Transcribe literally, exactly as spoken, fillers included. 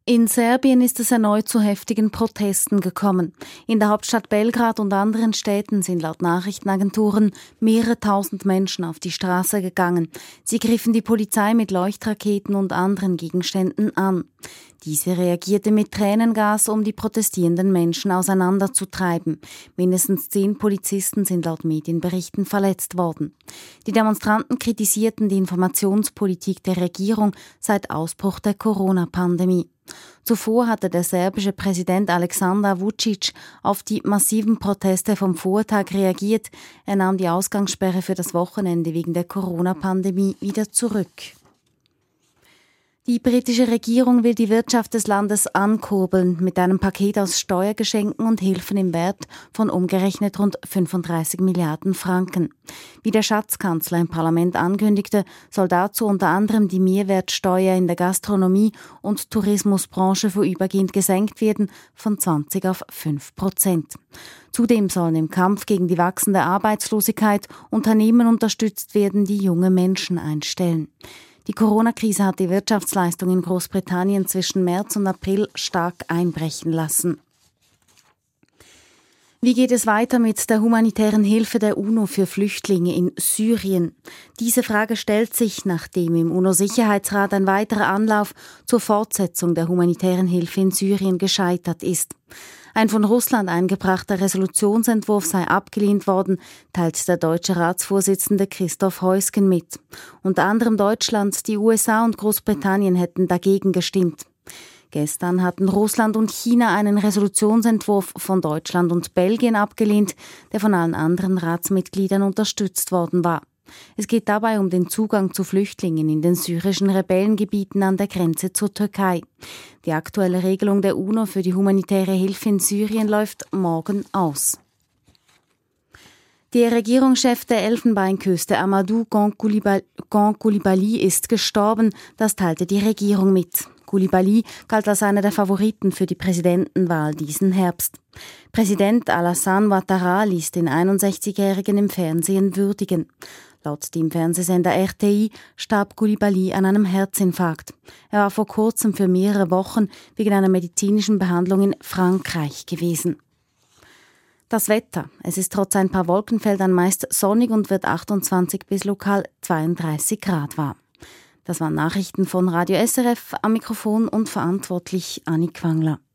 In Serbien ist es erneut zu heftigen Protesten gekommen. In der Hauptstadt Belgrad und anderen Städten sind laut Nachrichtenagenturen mehrere tausend Menschen auf die Straße gegangen. Sie griffen die Polizei mit Leuchtraketen und anderen Gegenständen an. Diese reagierte mit Tränengas, um die protestierenden Menschen auseinanderzutreiben. Mindestens zehn Polizisten sind laut Medienberichten verletzt worden. Die Demonstranten kritisierten die Informationspolitik der Regierung seit Ausbruch der Corona-Pandemie. Zuvor hatte der serbische Präsident Aleksandar Vučić auf die massiven Proteste vom Vortag reagiert. Er nahm die Ausgangssperre für das Wochenende wegen der Corona-Pandemie wieder zurück. Die britische Regierung will die Wirtschaft des Landes ankurbeln mit einem Paket aus Steuergeschenken und Hilfen im Wert von umgerechnet rund fünfunddreißig Milliarden Franken. Wie der Schatzkanzler im Parlament ankündigte, soll dazu unter anderem die Mehrwertsteuer in der Gastronomie- und Tourismusbranche vorübergehend gesenkt werden von zwanzig auf fünf Prozent. Zudem sollen im Kampf gegen die wachsende Arbeitslosigkeit Unternehmen unterstützt werden, die junge Menschen einstellen. Die Corona-Krise hat die Wirtschaftsleistung in Großbritannien zwischen März und April stark einbrechen lassen. Wie geht es weiter mit der humanitären Hilfe der UNO für Flüchtlinge in Syrien? Diese Frage stellt sich, nachdem im UNO-Sicherheitsrat ein weiterer Anlauf zur Fortsetzung der humanitären Hilfe in Syrien gescheitert ist. Ein von Russland eingebrachter Resolutionsentwurf sei abgelehnt worden, teilt der deutsche Ratsvorsitzende Christoph Heusgen mit. Unter anderem Deutschland, die U S A und Großbritannien hätten dagegen gestimmt. Gestern hatten Russland und China einen Resolutionsentwurf von Deutschland und Belgien abgelehnt, der von allen anderen Ratsmitgliedern unterstützt worden war. Es geht dabei um den Zugang zu Flüchtlingen in den syrischen Rebellengebieten an der Grenze zur Türkei. Die aktuelle Regelung der UNO für die humanitäre Hilfe in Syrien läuft morgen aus. Der Regierungschef der Elfenbeinküste, Amadou Gon Coulibaly, ist gestorben. Das teilte die Regierung mit. Coulibaly galt als einer der Favoriten für die Präsidentenwahl diesen Herbst. Präsident Alassane Ouattara ließ den einundsechzigjährigen im Fernsehen würdigen. Laut dem Fernsehsender R T I starb Coulibaly an einem Herzinfarkt. Er war vor kurzem für mehrere Wochen wegen einer medizinischen Behandlung in Frankreich gewesen. Das Wetter. Es ist trotz ein paar Wolkenfeldern meist sonnig und wird achtundzwanzig bis lokal zweiunddreißig Grad warm. Das waren Nachrichten von Radio S R F, am Mikrofon und verantwortlich Anni Quangler.